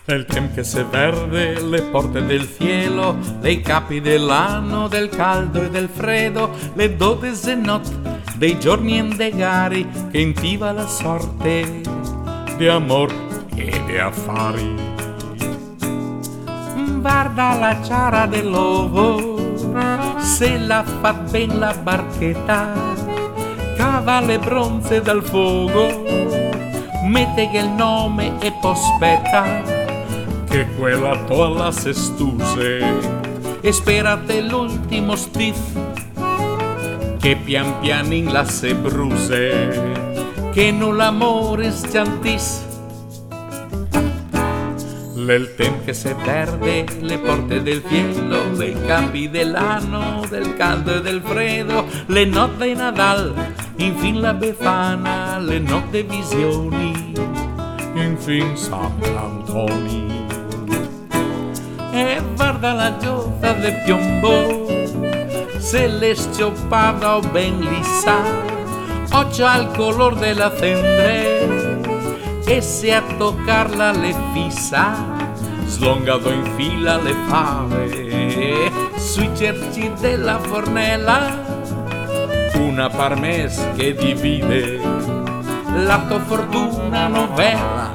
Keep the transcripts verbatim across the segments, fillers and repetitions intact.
El tempo che se verde le porte del cielo, le capi dell'anno, del caldo e del freddo, le dodici notti dei giorni endegari che intiva la sorte di amor e di affari. Guarda la ciara dell'ovo, se la fa ben la barchetta, cava le bronze dal fuoco, mette che il nome e pospetta che quella tolla se stuse e sperate l'ultimo stiff che pian pianin la se bruse che non l'amore sciantis. Nel tempo che se perde le porte del cielo, le capi dell'anno, del caldo e del freddo, le notte di Nadal, infin la Befana, le notte visioni, infin Sant'Antoni. E guarda la gioffa del piombo, se le scioppada o ben lisa, o c'ha il color della cendre, e se a toccarla le fissa, slongato in fila le fave, sui cerci della fornella, una parmes che divide la tua fortuna novella.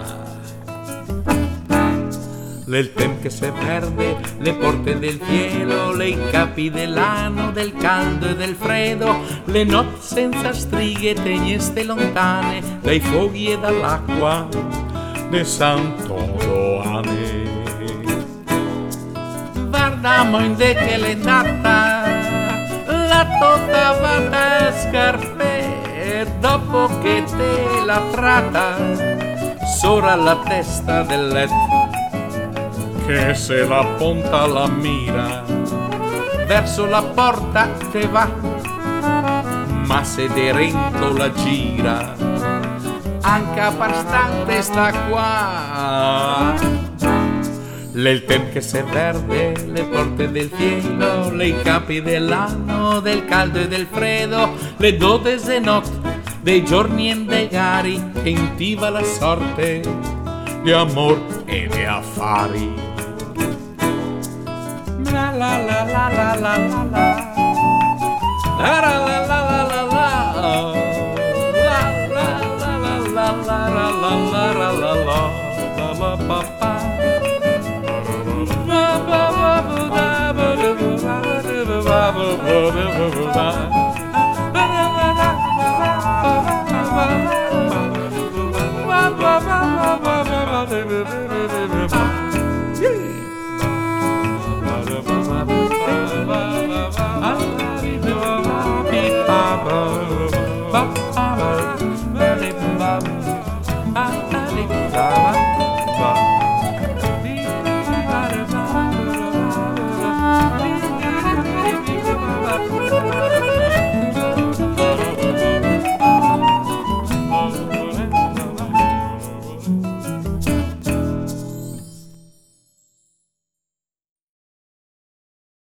Nel tempo che se perde le porte del cielo, le capi dell'anno, del caldo e del freddo, le notti senza stringhe tegneste lontane dai fuochi e dall'acqua de Sant'Odoane. Guardamo in de che l'è data la tota vada scarpe, dopo che te la tratta sopra la testa del letto, che se la punta la mira verso la porta che va, ma se de rento la gira anche a partante sta qua. Nel tempo che se verde le porte del cielo, le capi dell'anno, del caldo e del freddo, le dodici notti dei giorni endegari che intiva la sorte di amor e di affari. La la la la la la la la la la la la la la la la la la la